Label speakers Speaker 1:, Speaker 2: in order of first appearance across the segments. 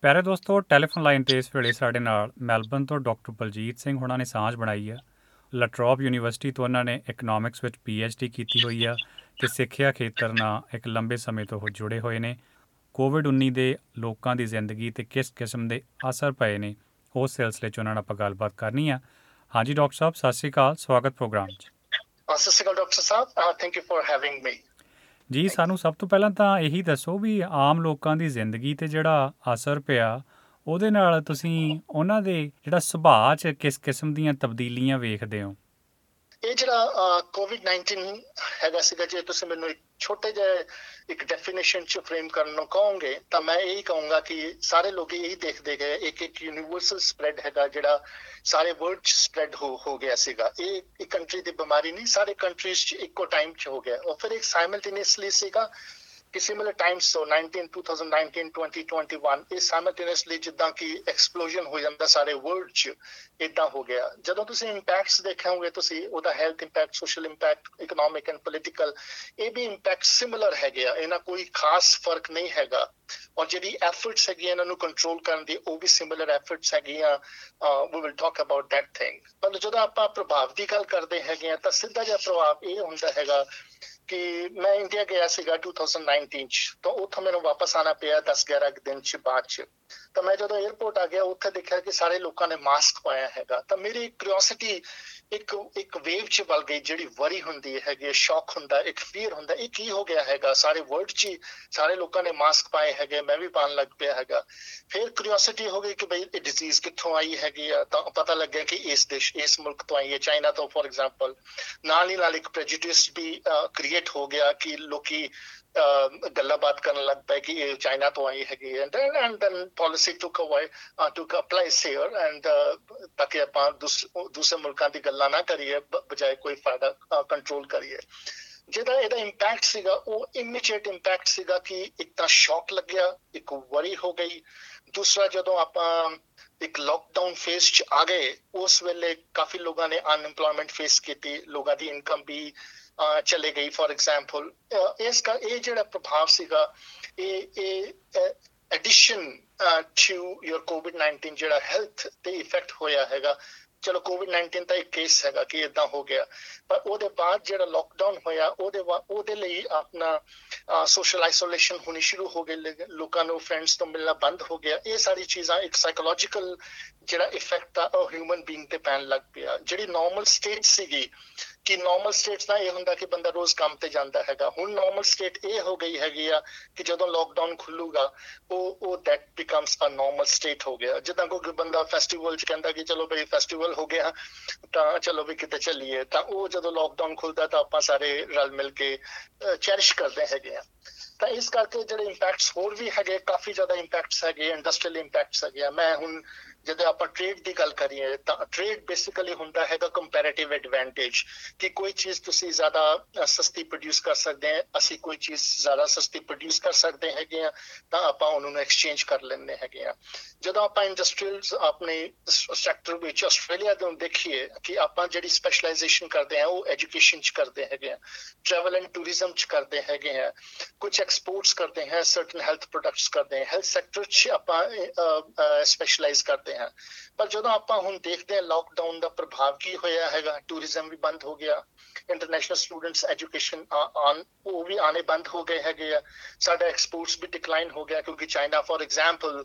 Speaker 1: ਪਿਆਰੇ ਦੋਸਤੋ, telephone line 'ਤੇ ਇਸ ਵੇਲੇ ਸਾਡੇ ਨਾਲ ਮੈਲਬਨ ਤੋਂ ਡਾਕਟਰ ਬਲਜੀਤ ਸਿੰਘ ਹੁਣਾਂ ਨੇ ਸਾਂਝ ਬਣਾਈ ਆ। ਲਟਰੋਪ ਯੂਨੀਵਰਸਿਟੀ ਤੋਂ ਉਹਨਾਂ ਨੇ ਇਕਨੋਮਿਕਸ ਵਿੱਚ PhD ਕੀਤੀ ਹੋਈ ਆ ਅਤੇ ਸਿੱਖਿਆ ਖੇਤਰ ਨਾਲ ਇੱਕ ਲੰਬੇ ਸਮੇਂ ਤੋਂ ਉਹ ਜੁੜੇ ਹੋਏ ਨੇ। ਕੋਵਿਡ-19 ਦੇ ਲੋਕਾਂ ਦੀ ਜ਼ਿੰਦਗੀ 'ਤੇ ਕਿਸ ਕਿਸਮ ਦੇ ਅਸਰ ਪਏ ਨੇ, ਉਸ ਸਿਲਸਿਲੇ 'ਚ ਉਹਨਾਂ ਨਾਲ ਆਪਾਂ ਗੱਲਬਾਤ ਕਰਨੀ ਆ। ਹਾਂਜੀ ਡਾਕਟਰ ਸਾਹਿਬ, ਸਤਿ ਸ਼੍ਰੀ ਅਕਾਲ, ਸਵਾਗਤ ਪ੍ਰੋਗਰਾਮ 'ਚ।
Speaker 2: ਸਤਿ ਸ਼੍ਰੀ ਅਕਾਲ ਡਾਕਟਰ ਸਾਹਿਬ, thank you for having me.
Speaker 1: ਜੀ, ਸਾਨੂੰ ਸਭ ਤੋਂ ਪਹਿਲਾਂ ਤਾਂ ਇਹੀ ਦੱਸੋ ਵੀ ਆਮ ਲੋਕਾਂ ਦੀ ਜ਼ਿੰਦਗੀ 'ਤੇ ਜਿਹੜਾ ਅਸਰ ਪਿਆ, ਉਹਦੇ ਨਾਲ ਤੁਸੀਂ ਉਹਨਾਂ ਦੇ ਜਿਹੜਾ ਸੁਭਾਅ 'ਚ ਕਿਸ ਕਿਸਮ ਦੀਆਂ ਤਬਦੀਲੀਆਂ ਵੇਖਦੇ ਹੋ?
Speaker 2: ਇਹ ਜਿਹੜਾ COVID-19 ਹੈਗਾ ਸੀਗਾ, ਜੇ ਤੁਸੀਂ ਮੈਨੂੰ ਇੱਕ ਛੋਟੇ ਜਿਹੇ ਇੱਕ ਡੈਫੀਨੇਸ਼ਨ 'ਚ ਫਰੇਮ ਕਰਨ ਨੂੰ ਕਹੋਗੇ ਤਾਂ ਮੈਂ ਇਹੀ ਕਹੂੰਗਾ ਕਿ ਸਾਰੇ ਲੋਕ ਇਹੀ ਦੇਖਦੇ ਗਏ ਇੱਕ ਯੂਨੀਵਰਸਲ ਸਪਰੈਡ ਹੈਗਾ ਜਿਹੜਾ ਸਾਰੇ ਵਰਲਡ 'ਚ ਸਪਰੈਡ ਹੋ ਗਿਆ ਸੀਗਾ। ਇਹ ਇੱਕ ਕੰਟਰੀ ਦੀ ਬਿਮਾਰੀ ਨਹੀਂ, ਸਾਰੇ ਕੰਟਰੀਜ਼ 'ਚ ਇੱਕੋ ਟਾਈਮ 'ਚ ਹੋ ਗਿਆ। ਔਰ ਫਿਰ ਇੱਕ ਸਾਈਮਲਟੇਨੀਅਸਲੀ ਸੀਗਾ ਕਿ ਸਿਮਿਲਰ ਟਾਈਮਸ ਤੋਂ 2019 2021 ਇਹ ਸਾਈਮਲਟੇਨੀਅਸਲੀ ਜਿੱਦਾਂ ਕਿ ਐਕਸਪਲੋਜਨ ਹੋ ਜਾਂਦਾ ਸਾਰੇ ਵਰਲਡ 'ਚ, ਇੱਦਾਂ ਹੋ ਗਿਆ। ਜਦੋਂ ਤੁਸੀਂ ਇੰਪੈਕਟਸ ਦੇਖੋਗੇ ਤੁਸੀਂ ਉਹਦਾ health impact, social impact, economic and political, ਇਹ ਵੀ ਇੰਪੈਕਟ ਸਿਮਿਲਰ ਹੈਗੇ ਆ। ਇਹਨਾਂ ਕੋਈ ਖਾਸ ਫਰਕ ਨਹੀਂ ਹੈਗਾ। ਔਰ ਜਿਹੜੀ ਐਫਰਟਸ ਹੈਗੀਆਂ ਇਹਨਾਂ ਨੂੰ ਕੰਟਰੋਲ ਕਰਨ ਦੀ, ਉਹ ਵੀ ਸਿਮਿਲਰ ਐਫਰਟਸ ਹੈਗੀਆਂ। We will talk about that thing. ਪਰ ਜਦੋਂ ਆਪਾਂ ਪ੍ਰਭਾਵ ਦੀ ਗੱਲ ਕਰਦੇ ਹੈਗੇ ਆ ਤਾਂ ਸਿੱਧਾ ਜਿਹਾ ਪ੍ਰਭਾਵ ਇਹ ਹੁੰਦਾ ਹੈਗਾ ਕਿ ਮੈਂ ਇੰਡੀਆ ਗਿਆ ਸੀਗਾ 2019 'ਚ, ਤਾਂ ਉੱਥੋਂ ਮੈਨੂੰ ਵਾਪਸ ਆਉਣਾ ਪਿਆ 10-11 ਦਿਨ 'ਚ ਬਾਅਦ 'ਚ। ਤਾਂ ਮੈਂ ਜਦੋਂ 에ਅਰਪੋਰਟ ਆ ਗਿਆ ਉੱਥੇ ਦੇਖਿਆ ਕਿ ਸਾਰੇ ਲੋਕਾਂ ਨੇ ਮਾਸਕ ਪਾਇਆ ਹੈਗਾ। ਤਾਂ ਮੇਰੀ ਕਿਉਰਿਓਸਿਟੀ ਇੱਕ ਵੇਵ 'ਚ ਵੱਲ ਗਈ, ਜਿਹੜੀ ਵਰੀ ਹੁੰਦੀ ਹੈਗੀ, ਸ਼ੌਕ ਹੁੰਦਾ, ਇੱਕ ਫੀਅਰ ਹੁੰਦਾ, ਇਹ ਕੀ ਹੋ ਗਿਆ ਹੈਗਾ। ਸਾਰੇ ਵਰਲਡ 'ਚ ਸਾਰੇ ਲੋਕਾਂ ਨੇ ਮਾਸਕ ਪਾਏ ਹੈਗੇ, ਮੈਂ ਵੀ ਪਾਉਣ ਲੱਗ ਪਿਆ ਹੈਗਾ। ਫਿਰ ਕਿਉਰਿਓਸਿਟੀ ਹੋ ਗਈ ਕਿ ਬਈ ਇਹ ਡਿਜ਼ੀਜ਼ ਕਿੱਥੋਂ ਆਈ ਹੈਗੀ ਆ। ਤਾਂ ਪਤਾ ਲੱਗਿਆ ਕਿ ਇਸ ਮੁਲਕ ਤੋਂ ਆਈ ਹੈ, ਚਾਈਨਾ ਤੋਂ ਫੋਰ ਐਗਜ਼ਾਮਪਲ। ਨਾਲ ਹੀ ਨਾਲ ਇੱਕ ਪ੍ਰੈਜੁਡਿਸ ਵੀ ਕ੍ਰੀਏਟ ਹੋ ਗਿਆ ਕਿ ਲੋਕੀ ਗੱਲਾਂ ਬਾਤ ਕਰਨ ਲੱਗ ਪਏ ਕਿ ਇਹ ਚਾਈਨਾ ਤੋਂ ਆਈ ਹੈਗੀ ਹੈ। And then policy took place here and ਤਾਂ ਕਿ ਆਪਾਂ ਦੂਸਰੇ ਮੁਲਕਾਂ ਦੀ ਗੱਲਾਂ ਨਾ ਕਰੀਏ, ਬਜਾਏ ਕੋਈ ਫਾਇਦਾ ਕੰਟਰੋਲ ਕਰੀਏ। ਜਿਹਦਾ ਇਹਦਾ ਇੰਪੈਕਟ ਸੀਗਾ ਉਹ ਇਮੀਡੀਏਟ ਇੰਪੈਕਟ ਸੀਗਾ ਕਿ ਇੱਕ ਤਾਂ ਸ਼ੌਕ ਲੱਗਿਆ, ਇੱਕ ਵਰੀ ਹੋ ਗਈ। ਦੂਸਰਾ, ਜਦੋਂ ਆਪਾਂ ਇੱਕ ਲੋਕਡਾਊਨ ਫੇਸ 'ਚ ਆ ਗਏ, ਉਸ ਵੇਲੇ ਕਾਫੀ ਲੋਕਾਂ ਨੇ ਅਨਐਮਪਲੋਇਮੈਂਟ ਫੇਸ ਕੀਤੀ, ਲੋਕਾਂ ਦੀ ਇਨਕਮ ਵੀ ਚਲੇ ਗਈ ਫੋਰ ਐਗਜ਼ਾਮਪਲ। ਇਹ ਜਿਹੜਾ ਪ੍ਰਭਾਵ ਸੀਗਾ, ਇਹ ਐਡੀਸ਼ਨ ਟੂ ਯੋਰ COVID-19 ਜਿਹੜਾ ਹੈਲਥ ਤੇ ਇਫੈਕਟ ਹੋਇਆ ਹੈਗਾ। ਚਲੋ COVID-19 ਤਾਂ ਇੱਕ ਕੇਸ ਹੈਗਾ ਕਿ ਏਦਾਂ ਹੋ ਗਿਆ, ਪਰ ਉਹਦੇ ਬਾਅਦ ਜਿਹੜਾ ਲੋਕਡਾਊਨ ਹੋਇਆ ਉਹਦੇ ਲਈ ਆਪਣਾ ਸੋਸ਼ਲ ਆਈਸੋਲੇਸ਼ਨ ਹੋਣੀ ਸ਼ੁਰੂ ਹੋ ਗਈ, ਲੋਕਾਂ ਨੂੰ ਫਰੈਂਡਸ ਤੋਂ ਮਿਲਣਾ ਬੰਦ ਹੋ ਗਿਆ। ਇਹ ਸਾਰੀ ਚੀਜ਼ਾਂ ਇੱਕ ਸਾਈਕੋਲੋਜੀਕਲ ਜਿਹੜਾ ਇਫੈਕਟ ਆ ਉਹ ਹਿਊਮਨ ਬੀਇੰਗ ਤੇ ਪੈਣ ਲੱਗ ਪਿਆ। ਜਿਹੜੀ ਨੋਰਮਲ ਸਟੇਟ ਸੀਗੀ, ਕਿ ਨੋਰਮਲ ਸਟੇਟਸ ਦਾ ਇਹ ਹੁੰਦਾ ਕਿ ਬੰਦਾ ਰੋਜ਼ ਕੰਮ ਤੇ ਜਾਂਦਾ ਹੈਗਾ, ਹੁਣ ਨੋਰਮਲ ਸਟੇਟ ਇਹ ਹੋ ਗਈ ਹੈਗੀ ਆ ਕਿ ਜਦੋਂ ਲੋਕਡਾਊਨ ਖੁੱਲੂਗਾ ਉਹ that becomes a normal state ਹੋ ਗਿਆ। ਜਿੱਦਾਂ ਕੋਈ ਬੰਦਾ ਫੈਸਟੀਵਲ 'ਚ ਕਹਿੰਦਾ ਕਿ ਚਲੋ ਬਈ ਫੈਸਟੀਵਲ ਹੋ ਗਿਆ ਤਾਂ ਚਲੋ ਵੀ ਕਿਤੇ ਚੱਲੀਏ, ਤਾਂ ਉਹ ਜਦੋਂ ਲੋਕਡਾਊਨ ਖੁੱਲਦਾ ਤਾਂ ਆਪਾਂ ਸਾਰੇ ਰਲ ਮਿਲ ਕੇ ਚੈਰਿਸ਼ ਕਰਦੇ ਹੈਗੇ ਆ। ਤਾਂ ਇਸ ਕਰਕੇ ਜਿਹੜੇ ਇੰਪੈਕਟਸ ਹੋਰ ਵੀ ਹੈਗੇ, ਕਾਫੀ ਜ਼ਿਆਦਾ ਇੰਪੈਕਟਸ ਹੈਗੇ, ਇੰਡਸਟਰੀਅਲ ਇੰਪੈਕਟਸ ਹੈਗੇ ਆ। ਮੈਂ ਹੁਣ ਜਦੋਂ ਆਪਾਂ ਟ੍ਰੇਡ ਦੀ ਗੱਲ ਕਰੀਏ ਤਾਂ ਟ੍ਰੇਡ ਬੇਸਿਕਲੀ ਹੁੰਦਾ ਹੈਗਾ ਕੰਪੈਰੇਟਿਵ ਐਡਵਾਂਟੇਜ, ਕਿ ਕੋਈ ਚੀਜ਼ ਤੁਸੀਂ ਜ਼ਿਆਦਾ ਸਸਤੀ ਪ੍ਰੋਡਿਊਸ ਕਰ ਸਕਦੇ ਆ, ਅਸੀਂ ਕੋਈ ਚੀਜ਼ ਜ਼ਿਆਦਾ ਸਸਤੀ ਪ੍ਰੋਡਿਊਸ ਕਰ ਸਕਦੇ ਹੈਗੇ ਆ, ਤਾਂ ਆਪਾਂ ਉਹਨਾਂ ਨੂੰ ਐਕਸਚੇਂਜ ਕਰ ਲੈਂਦੇ ਹੈਗੇ ਆ। ਜਦੋਂ ਆਪਾਂ ਇੰਡਸਟਰੀਅਲ ਆਪਣੇ ਸੈਕਟਰ ਵਿੱਚ ਆਸਟ੍ਰੇਲੀਆ ਤੋਂ ਦੇਖੀਏ ਕਿ ਆਪਾਂ ਜਿਹੜੀ ਸਪੈਸ਼ਲਾਈਜੇਸ਼ਨ ਕਰਦੇ ਆ ਉਹ ਐਜੂਕੇਸ਼ਨ 'ਚ ਕਰਦੇ ਹੈਗੇ ਆ, ਟਰੈਵਲ ਐਂਡ ਟੂਰਿਜ਼ਮ 'ਚ ਕਰਦੇ ਹੈਗੇ ਆ, ਕੁਝ ਐਕਸਪੋਰਟਸ ਕਰਦੇ ਹੈ, ਸਰਟਨ ਹੈਲਥ ਪ੍ਰੋਡਕਟਸ ਕਰਦੇ ਹੈ, ਹੈਲਥ ਸੈਕਟਰ 'ਚ ਆਪਾਂ ਸਪੈਸ਼ਲਾਈਜ਼ ਕਰਦੇ ਹਾਂ। ਪਰ ਜਦੋਂ ਆਪਾਂ ਹੁਣ ਦੇਖਦੇ ਹਾਂ ਲੋਕਡਾਊਨ ਦਾ ਪ੍ਰਭਾਵ ਕੀ ਹੋਇਆ ਹੈਗਾ, ਟੂਰਿਜ਼ਮ ਵੀ ਬੰਦ ਹੋ ਗਿਆ, ਇੰਟਰਨੈਸ਼ਨਲ ਸਟੂਡੈਂਟਸ ਐਜੂਕੇਸ਼ਨ ਉਹ ਵੀ ਆਣੇ ਬੰਦ ਹੋ ਗਏ ਹੈਗੇ ਆ, ਸਾਡਾ ਐਕਸਪੋਰਟਸ ਵੀ ਡਿਕਲਾਈਨ ਹੋ ਗਿਆ ਕਿਉਂਕਿ ਚਾਈਨਾ ਫੋਰ ਐਗਜ਼ਾਮਪਲ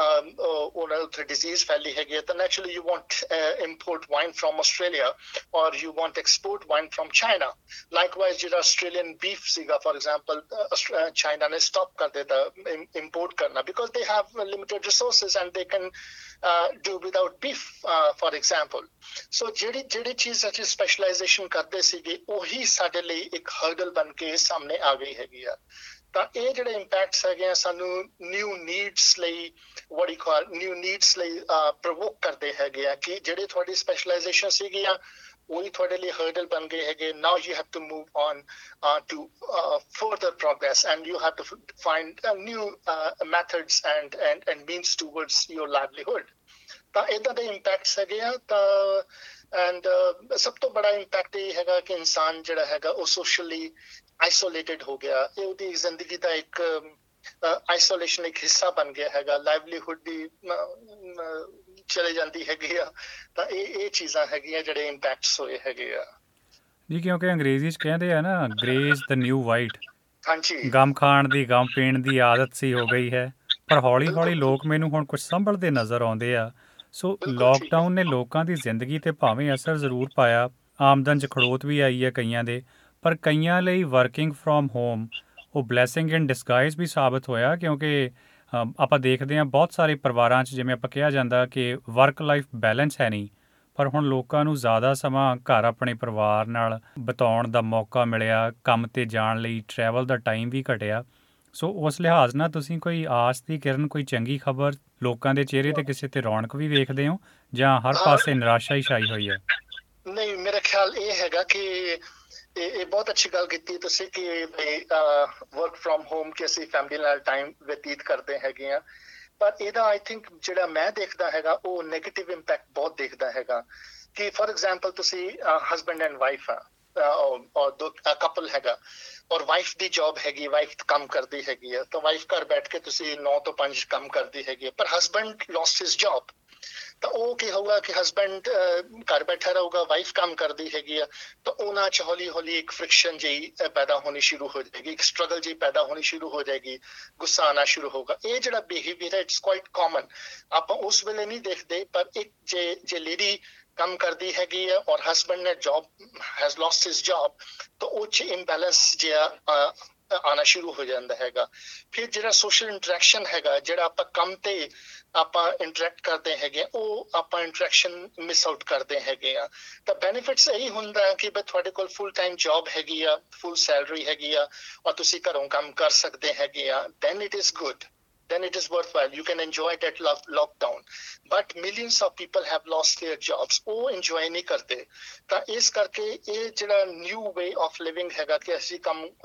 Speaker 2: ਉਹਨਾਂ ਉੱਥੇ ਡਿਜ਼ੀਜ਼ ਫੈਲੀ ਹੈਗੀ ਹੈ। ਤਾਂ naturally you want import wine from Australia or you want export wine from China. Likewise ਜਿਹੜਾ ਆਸਟ੍ਰੇਲੀਅਨ ਬੀਫ ਸੀਗਾ ਫੋਰ ਐਗਜ਼ਾਮਪਲ, ਚਾਈਨਾ ਨੇ ਸਟਾਪ ਕਰ ਦਿੱਤਾ ਇੰਪੋਰਟ ਕਰਨਾ, because they have limited resources and they can do without beef for example. So ਜਿਹੜੀ ਚੀਜ਼ ਅਸੀਂ specialisation ਕਰਦੇ ਸੀਗੇ ਉਹੀ ਸਾਡੇ ਲਈ ਇੱਕ ਹਰਡਲ ਬਣ ਕੇ ਸਾਹਮਣੇ ਆ ਗਈ ਹੈਗੀ ਆ। ਤਾਂ ਇਹ ਜਿਹੜੇ ਇੰਪੈਕਟਸ ਹੈਗੇ ਆ ਸਾਨੂੰ ਨਿਊ ਨੀਡਸ ਲਈ ਪ੍ਰਵੋਕ ਕਰਦੇ ਹੈਗੇ ਆ ਕਿ ਜਿਹੜੇ ਤੁਹਾਡੀ ਸਪੈਸ਼ਲਾਈਜੇਸ਼ਨ ਸੀਗੀਆਂ ਉਹੀ ਤੁਹਾਡੇ ਲਈ ਹਰਡਲ ਬਣ ਗਏ ਹੈਗੇ। Now you have to move on to further progress and you have to find new methods and means towards your livelihood. ਤਾਂ ਇਦਾਂ ਦੇ ਇੰਪੈਕਟਸ ਹੈਗੇ ਆ। ਤਾਂ ਐਂਡ ਸਭ ਤੋਂ ਬੜਾ ਇੰਪੈਕਟ ਇਹ ਹੈਗਾ ਕਿ ਇਨਸਾਨ ਜਿਹੜਾ ਹੈਗਾ ਉਹ ਸੋਸ਼ਲੀ ਆਈਸੋਲੇਟਡ ਹੋ ਗਿਆ। ਇਹ ਉਹਦੀ ਜ਼ਿੰਦਗੀ ਦਾ ਇੱਕ ਆਈਸੋਲੇਸ਼ਨ ਇੱਕ ਹਿੱਸਾ ਬਣ ਗਿਆ ਹੈਗਾ, ਲਾਈਵਲੀਹੁੱਡ ਦੀ ਚਲੇ ਜਾਂਦੀ ਹੈਗੀ ਆ। ਤਾਂ ਇਹ ਚੀਜ਼ਾਂ ਹੈਗੀਆਂ ਜਿਹੜੇ ਇੰਪੈਕਟਸ ਹੋਏ ਹੈਗੇ ਆ
Speaker 1: ਜੀ, ਕਿਉਂਕਿ ਅੰਗਰੇਜ਼ੀ 'ਚ ਕਹਿੰਦੇ ਆ ਨਾ, grey is the new white.
Speaker 2: ਹਾਂਜੀ
Speaker 1: ਗਮ ਖਾਣ ਦੀ, ਗਮ ਪੀਣ ਦੀ ਆਦਤ ਸੀ ਹੋ ਗਈ ਹੈ, ਪਰ ਹੌਲੀ ਹੌਲੀ
Speaker 2: ਬਿਲਕੁਲ
Speaker 1: ਲੋਕ ਮੈਨੂੰ ਹੁਣ ਕੁਝ ਸੰਭਲਦੇ ਨਜ਼ਰ ਆਉਂਦੇ ਆ। ਸੋ
Speaker 2: ਬਿਲਕੁਲ ਠੀਕ ਹੈ
Speaker 1: ਲੋਕਡਾਊਨ ਨੇ ਲੋਕਾਂ ਦੀ ਜ਼ਿੰਦਗੀ 'ਤੇ ਭਾਵੇਂ ਅਸਰ ਜ਼ਰੂਰ ਪਾਇਆ, ਆਮਦਨ 'ਚ ਖੜੋਤ ਵੀ ਆਈ ਹੈ ਕਈਆਂ ਦੇ, ਪਰ ਕਈਆਂ ਲਈ ਵਰਕਿੰਗ ਫਰੋਮ ਹੋਮ ਉਹ ਬਲੈਸਿੰਗ ਇਨ ਡਿਸਗਾਈਜ਼ ਵੀ ਸਾਬਤ ਹੋਇਆ, ਕਿਉਂਕਿ ਆਪਾਂ ਦੇਖਦੇ ਹਾਂ ਬਹੁਤ ਸਾਰੇ ਪਰਿਵਾਰਾਂ 'ਚ, ਜਿਵੇਂ ਆਪਾਂ ਕਿਹਾ ਜਾਂਦਾ ਕਿ ਵਰਕ ਲਾਈਫ ਬੈਲੈਂਸ ਹੈ ਨਹੀਂ, ਪਰ ਹੁਣ ਲੋਕਾਂ ਨੂੰ ਜ਼ਿਆਦਾ ਸਮਾਂ ਘਰ ਆਪਣੇ ਪਰਿਵਾਰ ਨਾਲ ਬਿਤਾਉਣ ਦਾ ਮੌਕਾ ਮਿਲਿਆ, ਕੰਮ 'ਤੇ ਜਾਣ ਲਈ ਟਰੈਵਲ ਦਾ ਟਾਈਮ ਵੀ ਘਟਿਆ। ਸੋ ਉਸ ਲਿਹਾਜ਼ ਨਾਲ ਤੁਸੀਂ ਕੋਈ ਆਸ ਦੀ ਕਿਰਨ, ਕੋਈ ਚੰਗੀ ਖਬਰ, ਲੋਕਾਂ ਦੇ ਚਿਹਰੇ 'ਤੇ ਕਿਸੇ 'ਤੇ ਰੌਣਕ ਵੀ ਵੇਖਦੇ ਹੋ, ਜਾਂ ਹਰ
Speaker 2: ਹਾਂ
Speaker 1: ਪਾਸੇ ਨਿਰਾਸ਼ਾ ਹੀ ਛਾਈ ਹੋਈ ਹੈ?
Speaker 2: ਨਹੀਂ, ਮੇਰਾ ਖਿਆਲ ਇਹ ਹੈਗਾ ਕਿ ਇਹ ਬਹੁਤ ਅੱਛੀ ਗੱਲ ਕੀਤੀ ਤੁਸੀਂ ਕਿ ਵਰਕ ਫਰੋਮ ਹੋਮ ਕਿ ਅਸੀਂ ਫੈਮਿਲੀ ਨਾਲ ਟਾਈਮ ਬਤੀਤ ਕਰਦੇ ਹੈਗੇ ਆ, ਪਰ ਇਹਦਾ ਆਈ ਥਿੰਕ ਜਿਹੜਾ ਮੈਂ ਦੇਖਦਾ ਹੈਗਾ ਉਹ ਨੈਗੇਟਿਵ ਇੰਪੈਕਟ ਬਹੁਤ ਦੇਖਦਾ ਹੈਗਾ। ਕਿ ਫॉर एग्जांपल ਤੁਸੀਂ ਹਸਬੈਂਡ ਐਂਡ ਵਾਈਫ ਆ, ਔਰ ਦੋ ਕਪਲ ਹੈਗਾ, ਔਰ ਵਾਈਫ ਦੀ ਜੌਬ ਹੈਗੀ, ਵਾਈਫ ਕੰਮ ਕਰਦੀ ਹੈਗੀ ਆ, ਤਾਂ ਵਾਈਫ ਘਰ ਬੈਠ ਕੇ ਤੁਸੀਂ 9 ਤੋਂ 5 ਕੰਮ ਕਰਦੀ ਹੈਗੀ, ਪਰ ਹਸਬੈਂਡ ਲੌਸਟ ਹਿਸ ਜੌਬ, ਤਾਂ ਉਹ ਕੀ ਹੋਊਗਾ ਕਿ ਹਸਬੈਂਡ ਘਰ ਬੈਠਾ ਰਹੂਗਾ, ਵਾਈਫ ਕੰਮ ਕਰਦੀ ਹੈਗੀ ਆ, ਤਾਂ ਉਹਨਾਂ 'ਚ ਹੌਲੀ ਹੌਲੀ ਇੱਕ ਫ੍ਰਿਕਸ਼ਨ ਜਿਹੀ ਪੈਦਾ ਹੋਣੀ ਸ਼ੁਰੂ ਹੋ ਜਾਏਗੀ, ਇੱਕ ਸਟਰਗਲ ਜਿਹੀ ਪੈਦਾ ਹੋਣੀ ਸ਼ੁਰੂ ਹੋ ਜਾਏਗੀ, ਗੁੱਸਾ ਆਉਣਾ ਸ਼ੁਰੂ ਹੋਗਾ। ਇਹ ਜਿਹੜਾ ਬਿਹੇਵੀਅਰ ਹੈ ਇਟਸ ਕੁਆਇਟ ਕਾਮਨ, ਆਪਾਂ ਉਸ ਵੇਲੇ ਨਹੀਂ ਦੇਖਦੇ, ਪਰ ਇੱਕ ਜੇ ਲੇਡੀ ਕੰਮ ਕਰਦੀ ਹੈਗੀ ਆ ਔਰ ਹਸਬੈਂਡ ਨੇ job has lost his job, ਤਾਂ ਉਹ 'ਚ ਇੰਬੈਲੈਂਸ ਜਿਹਾ ਆਉਣਾ ਸ਼ੁਰੂ ਹੋ ਜਾਂਦਾ ਹੈਗਾ। ਫਿਰ ਜਿਹੜਾ ਸੋਸ਼ਲ ਇੰਟਰੈਕਸ਼ਨ ਹੈਗਾ, ਜਿਹੜਾ ਆਪਾਂ ਕੰਮ ਤੇ ਆਪਾਂ ਇੰਟਰੈਕਟ ਕਰਦੇ ਹੈਗੇ, ਉਹ ਆਪਾਂ ਇੰਟਰੈਕਸ਼ਨ ਮਿਸ ਆਊਟ ਕਰਦੇ ਹੈਗੇ ਆ। ਤਾਂ ਬੈਨੀਫਿਟਸ ਇਹੀ ਹੁੰਦਾ ਹੈ ਕਿ ਬਈ ਤੁਹਾਡੇ ਕੋਲ ਫੁੱਲ ਟਾਈਮ ਜੌਬ ਹੈਗੀ ਆ, ਫੁੱਲ ਸੈਲਰੀ ਹੈਗੀ ਆ, ਔਰ ਤੁਸੀਂ ਘਰੋਂ ਕੰਮ ਕਰ ਸਕਦੇ ਹੈਗੇ ਆ, then it is good, then it is worthwhile, you can enjoy that lockdown, but millions of people have lost their jobs, ਉਹ enjoy ਨਹੀਂ ਕਰਦੇ। ਤਾਂ ਇਸ ਕਰਕੇ ਇਹ ਜਿਹੜਾ ਨਿਊ ਵੇ ਆਫ ਲਿਵਿੰਗ ਹੈਗਾ ਕਿ ਅਸੀਂ